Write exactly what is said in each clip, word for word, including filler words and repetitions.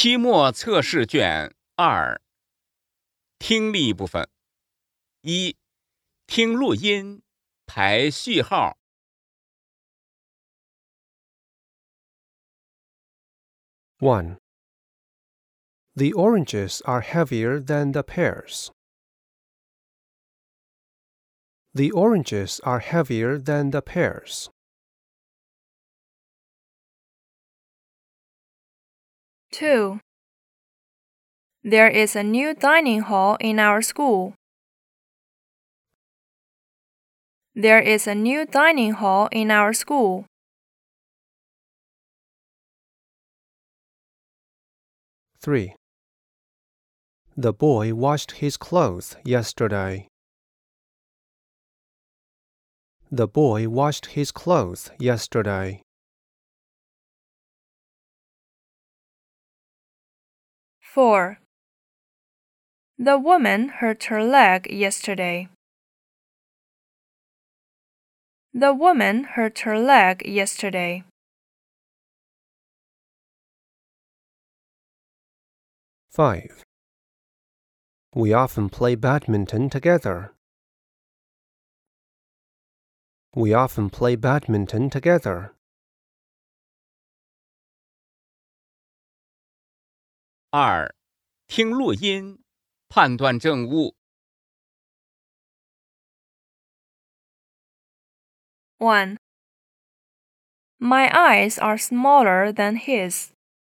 期末测试卷二，听力部分。一、听录音，排序号。 one. The oranges are heavier than the pears. The oranges are heavier than the pears. two. There is a new dining hall in our school. There is a new dining hall in our school. three. The boy washed his clothes yesterday. The boy washed his clothes yesterday. four. The woman hurt her leg yesterday. The woman hurt her leg yesterday. five. We often play badminton together. We often play badminton together. 二、听录音，判断正误。 one. My eyes are smaller than his.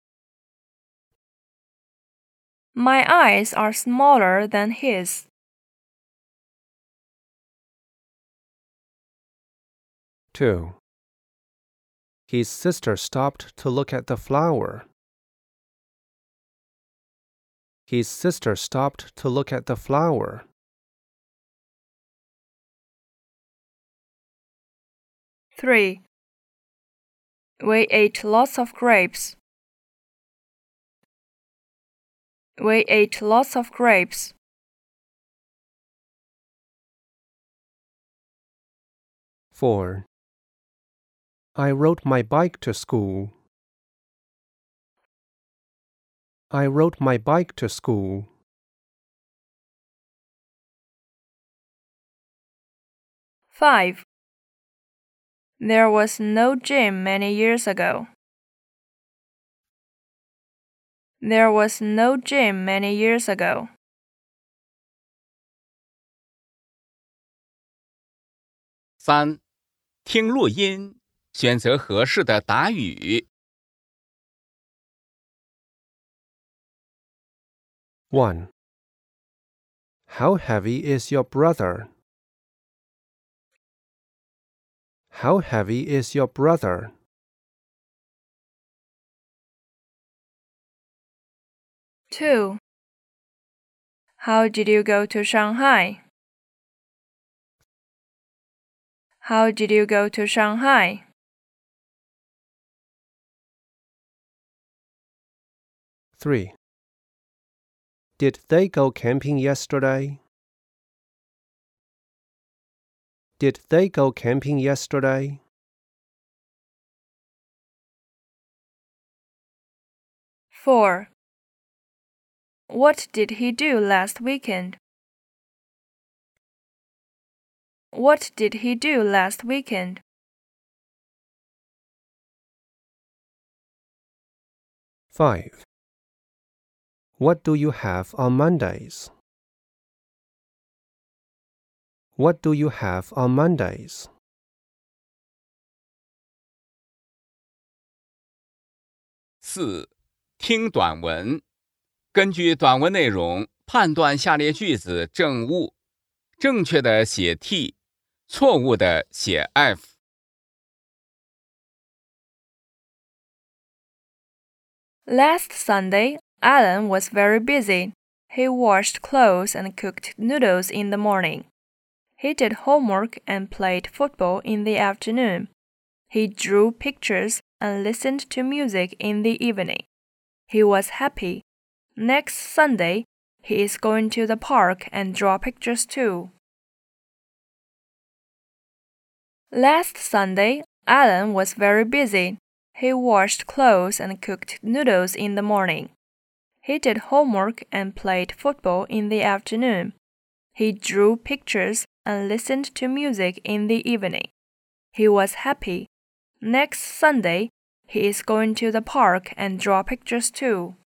My eyes are smaller than his. two. His sister stopped to look at the flower. His sister stopped to look at the flower. three. We ate lots of grapes. We ate lots of grapes. four. I rode my bike to school. I rode my bike to school. five. There was no gym many years ago. There was no gym many years ago. 三、听录音，选择合适的答语。 one. How heavy is your brother? How heavy is your brother? two. How did you go to Shanghai? How did you go to Shanghai? three. Did they go camping yesterday? Did they go camping yesterday? four. What did he do last weekend? What did he do last weekend? five. What do you have on Mondays? What do you have on Mondays? 四、听短文，根据短文内容判断下列句子正误，正确的写 T， 错误的写 F。 Last Sunday, Alan was very busy. He washed clothes and cooked noodles in the morning. He did homework and played football in the afternoon. He drew pictures and listened to music in the evening. He was happy. Next Sunday, he is going to the park and draw pictures too. Last Sunday, Alan was very busy. He washed clothes and cooked noodles in the morning. He did homework and played football in the afternoon. He drew pictures and listened to music in the evening. He was happy. Next Sunday, he is going to the park and draw pictures too.